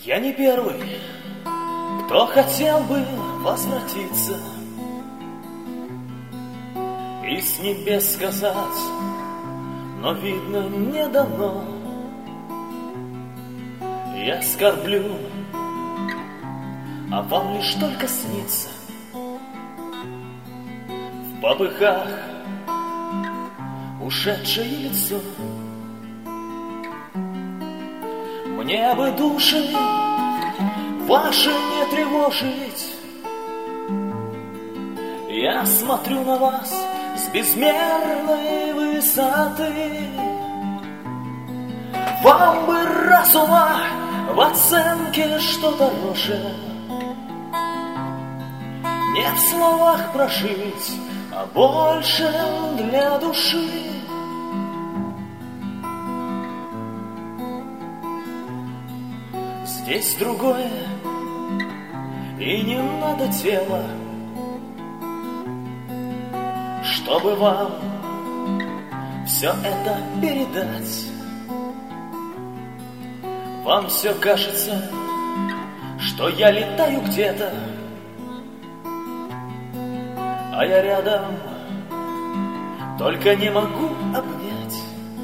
Я не первый, кто хотел бы возвратиться и с небес сказать, но, видно, не дано. Я скорблю, а вам лишь только снится в попыхах ушедшее лицо. Мне бы души ваши не тревожить. Я смотрю на вас с безмерной высоты. Вам бы разума в оценке, что дороже, не в словах прожить, а большем для души. Здесь другое, и не надо тела, чтобы вам все это передать. Вам все кажется, что я летаю где-то, а я рядом, только не могу обнять.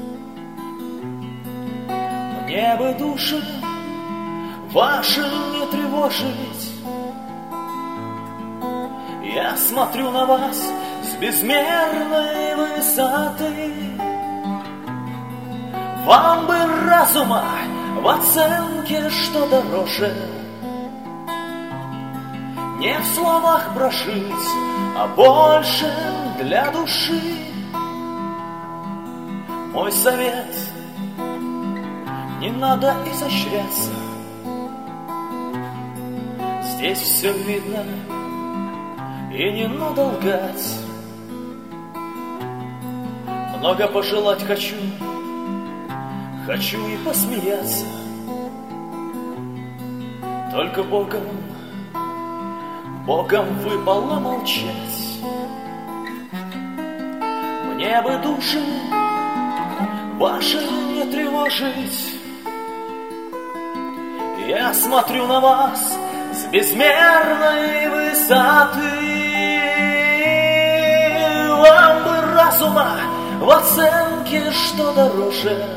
Мне бы души ваши не тревожить. Я смотрю на вас с безмерной высоты. Вам бы разума в оценке, что дороже, не в словах прожить, а больше для души. Мой совет: не надо изощряться. Здесь все видно, и не надо лгать. Много пожелать хочу, хочу и посмеяться. Только Богом выпало молчать. Мне бы души ваши не тревожить. Я смотрю на вас с безмерной высоты. Вам бы разума в оценке, что дороже,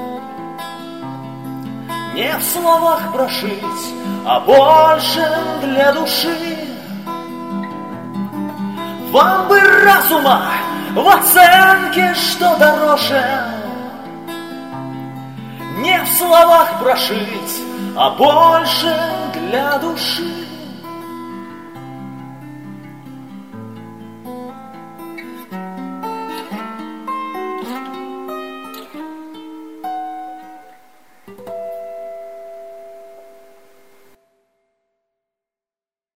не в словах прожить, а больше для души. Вам бы разума в оценке, что дороже, не в словах прожить, а больше для души.